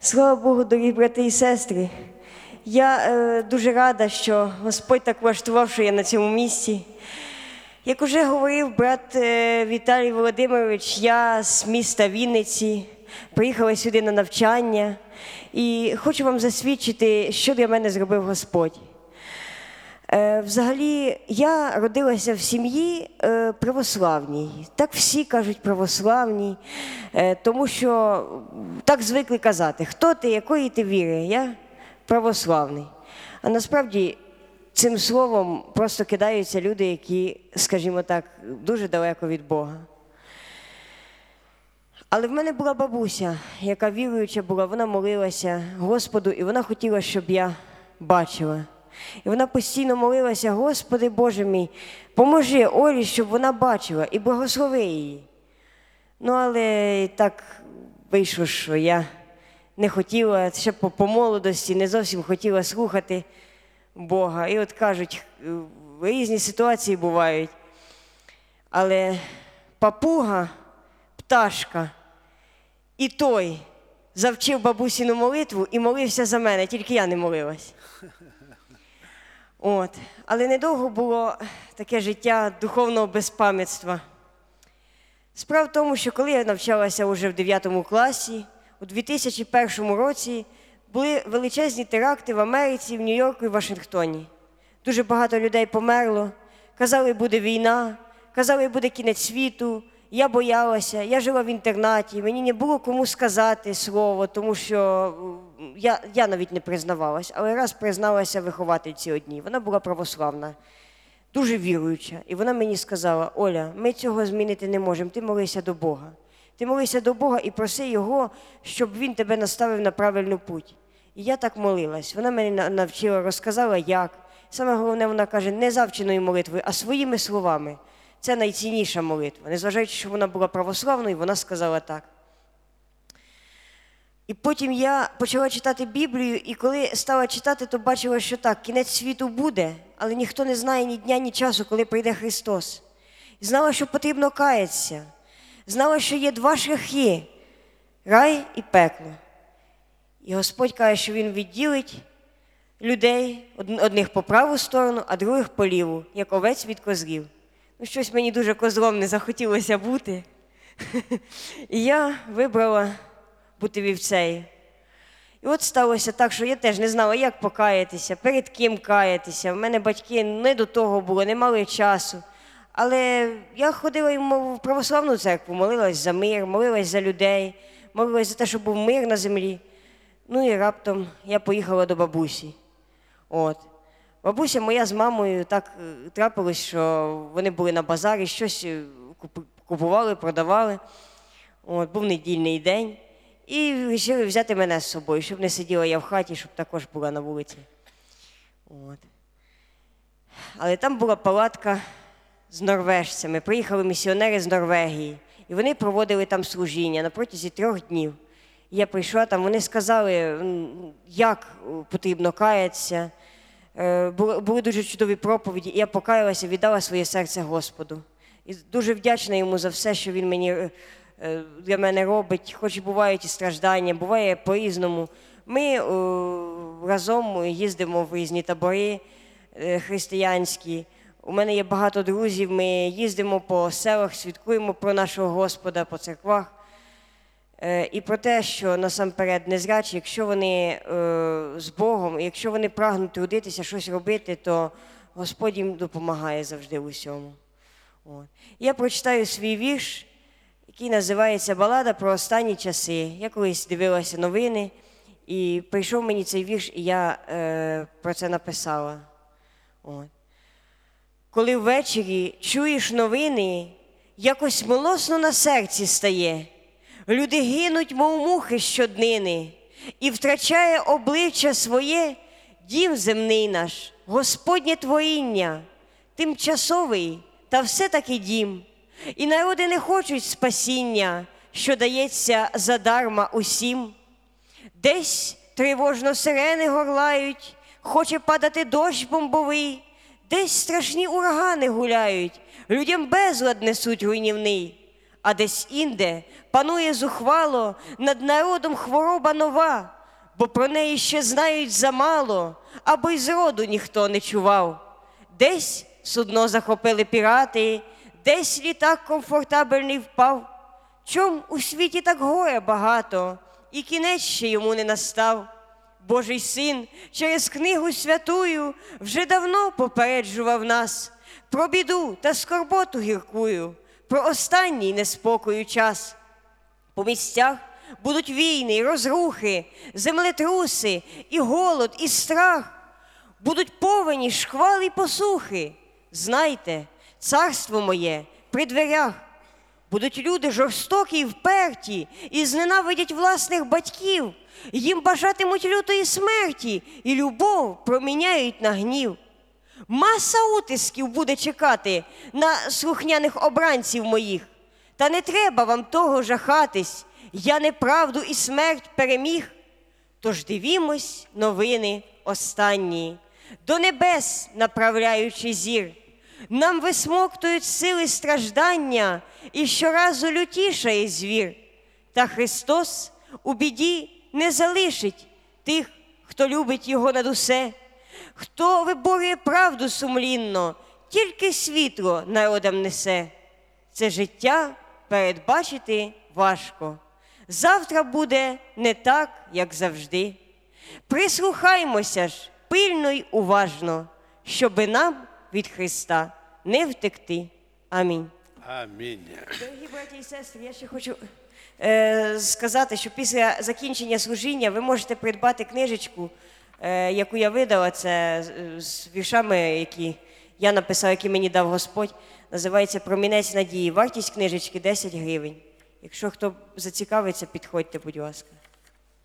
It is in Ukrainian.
Слава Богу, дорогі брати і сестри. Я дуже рада, що Господь так влаштував, що я на цьому місці. Як уже говорив брат Віталій Володимирович, я з міста Вінниці, приїхала сюди на навчання і хочу вам засвідчити, що для мене зробив Господь. Взагалі, я родилася в сім'ї православній. Так всі кажуть православній, тому що так звикли казати, хто ти, якої ти віри, я православний. А насправді цим словом просто кидаються люди, які, скажімо так, дуже далеко від Бога. Але в мене була бабуся, яка віруюча була, вона молилася Господу, і вона хотіла, щоб я бачила. І вона постійно молилася: Господи Боже мій, поможи Олі, щоб вона бачила, і благослови її. Ну, але так вийшло, що я не хотіла, ще по молодості, не зовсім хотіла слухати Бога. І от кажуть, різні ситуації бувають. Але папуга, пташка і той завчив бабусіну молитву і молився за мене, тільки я не молилась. Але недовго було таке життя духовного безпам'ятства. Справа в тому, що коли я навчалася вже в 9 класі, у 2001 році були величезні теракти в Америці, в Нью-Йорку і Вашингтоні. Дуже багато людей померло, казали, буде війна, казали, буде кінець світу. Я боялася, я жила в інтернаті, мені не було кому сказати слово, тому що я навіть не признавалась, але раз призналася виховательці одній. Вона була православна, дуже віруюча. І вона мені сказала: Оля, ми цього змінити не можемо, ти молися до Бога. Ти молися до Бога і проси Його, щоб Він тебе наставив на правильну путь. І я так молилась. Вона мене навчила, розказала як. Саме головне, вона каже, не завченою молитвою, а своїми словами. Це найцінніша молитва. Незважаючи, що вона була православною, вона сказала так. І потім я почала читати Біблію, і коли стала читати, то бачила, що так, кінець світу буде, але ніхто не знає ні дня, ні часу, коли прийде Христос. І знала, що потрібно каятися. Знала, що є два шляхи – рай і пекло. І Господь каже, що Він відділить людей, одних по праву сторону, а других по ліву, як овець від козлів. Ну, щось мені дуже козлом не захотілося бути. І я вибрала бути вівцею. І от сталося так, що я теж не знала, як покаятися, перед ким каятися. В мене батьки не до того було, не мали часу. Але я ходила в православну церкву, молилась за мир, молилась за людей, молилась за те, щоб був мир на землі. Ну і раптом я поїхала до бабусі. Бабуся моя з мамою так трапилось, що вони були на базарі, щось купували, продавали. Був недільний день. І вирішили взяти мене з собою, щоб не сиділа я в хаті, щоб також була на вулиці. Але там була палатка з норвежцями. Приїхали місіонери з Норвегії. І вони проводили там служіння на протязі 3 днів. І я прийшла там, вони сказали, як потрібно каятися. Були дуже чудові проповіді, і я покаялася, віддала своє серце Господу. І дуже вдячна Йому за все, що Він для мене робить, хоч і бувають і страждання, буває по-різному. Ми разом їздимо в різні табори християнські. У мене є багато друзів, ми їздимо по селах, свідкуємо про нашого Господа, по церквах. І про те, що насамперед незрячі, якщо вони з Богом, якщо вони прагнуть трудитися, щось робити, то Господь їм допомагає завжди в усьому. Я прочитаю свій вірш, який називається «Балада про останні часи». Я колись дивилася новини, і прийшов мені цей вірш, і я про це написала. Коли ввечері чуєш новини, якось милосно на серці стає. Люди гинуть, мов мухи щоднини, і втрачає обличчя своє дім земний наш, Господнє творіння, тимчасовий, та все-таки дім. І народи не хочуть спасіння, що дається задарма усім. Десь тривожно сирени горлають, хоче падати дощ бомбовий, десь страшні урагани гуляють, людям безлад несуть руйнівний. а десь інде панує зухвало над народом хвороба нова, бо про неї ще знають замало, аби й зроду ніхто не чував. Десь судно захопили пірати, десь літак комфортабельний впав. Чом у світі так горя багато, і кінець ще йому не настав? Божий син через книгу святую вже давно попереджував нас про біду та скорботу гіркую, про останній неспокою час. По місцях будуть війни, розрухи, землетруси, і голод, і страх. Будуть повені, шквали й посухи. Знайте, царство моє при дверях. Будуть люди жорстокі й вперті, і зненавидять власних батьків. Їм бажатимуть лютої смерті, і любов проміняють на гнів. Маса утисків буде чекати на слухняних обранців моїх. Та не треба вам того жахатись, я неправду і смерть переміг. Тож дивімось новини останні, до небес направляючи зір. Нам висмоктують сили страждання, і щоразу лютішає звір. Та Христос у біді не залишить тих, хто любить Його над усе, хто виборює правду сумлінно, тільки світло народам несе. Це життя передбачити важко. Завтра буде не так, як завжди. Прислухаймося ж пильно й уважно, щоби нам від Христа не втекти. Амінь. Амінь. Дорогі браті і сестри, я ще хочу сказати, що після закінчення служіння ви можете придбати книжечку, яку я видала, це з віршами, які я написав, які мені дав Господь. Називається «Промінець надії». Вартість книжечки 10 гривень. Якщо хто зацікавиться, підходьте, будь ласка.